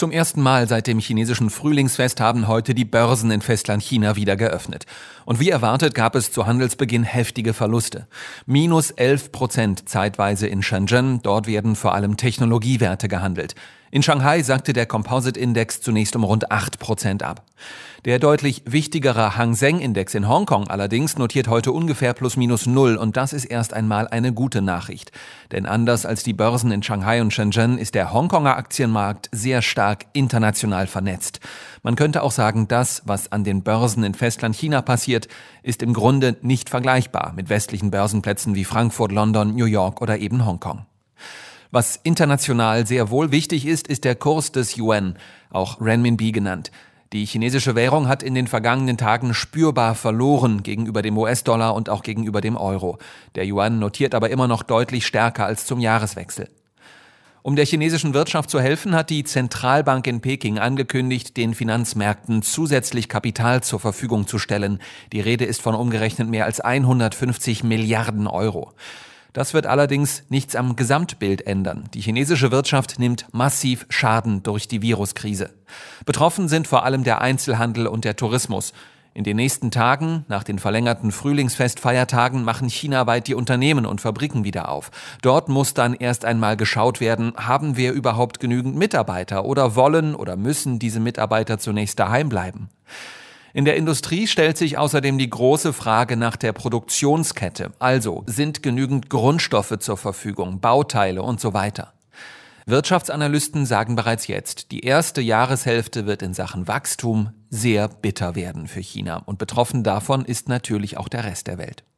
Zum ersten Mal seit dem chinesischen Frühlingsfest haben heute die Börsen in Festlandchina wieder geöffnet. Und wie erwartet gab es zu Handelsbeginn heftige Verluste. -11% zeitweise in Shenzhen, dort werden vor allem Technologiewerte gehandelt. In Shanghai sackte der Composite-Index zunächst um rund 8% ab. Der deutlich wichtigere Hang Seng-Index in Hongkong allerdings notiert heute ungefähr +/-0 und das ist erst einmal eine gute Nachricht. Denn anders als die Börsen in Shanghai und Shenzhen ist der Hongkonger Aktienmarkt sehr stark international vernetzt. Man könnte auch sagen, das, was an den Börsen in Festlandchina passiert, ist im Grunde nicht vergleichbar mit westlichen Börsenplätzen wie Frankfurt, London, New York oder eben Hongkong. Was international sehr wohl wichtig ist, ist der Kurs des Yuan, auch Renminbi genannt. Die chinesische Währung hat in den vergangenen Tagen spürbar verloren gegenüber dem US-Dollar und auch gegenüber dem Euro. Der Yuan notiert aber immer noch deutlich stärker als zum Jahreswechsel. Um der chinesischen Wirtschaft zu helfen, hat die Zentralbank in Peking angekündigt, den Finanzmärkten zusätzlich Kapital zur Verfügung zu stellen. Die Rede ist von umgerechnet mehr als 150 Milliarden Euro. Das wird allerdings nichts am Gesamtbild ändern. Die chinesische Wirtschaft nimmt massiv Schaden durch die Viruskrise. Betroffen sind vor allem der Einzelhandel und der Tourismus. In den nächsten Tagen, nach den verlängerten Frühlingsfestfeiertagen, machen chinaweit die Unternehmen und Fabriken wieder auf. Dort muss dann erst einmal geschaut werden, haben wir überhaupt genügend Mitarbeiter oder wollen oder müssen diese Mitarbeiter zunächst daheim bleiben? In der Industrie stellt sich außerdem die große Frage nach der Produktionskette. Also, sind genügend Grundstoffe zur Verfügung, Bauteile und so weiter? Wirtschaftsanalysten sagen bereits jetzt, die erste Jahreshälfte wird in Sachen Wachstum sehr bitter werden für China. Und betroffen davon ist natürlich auch der Rest der Welt.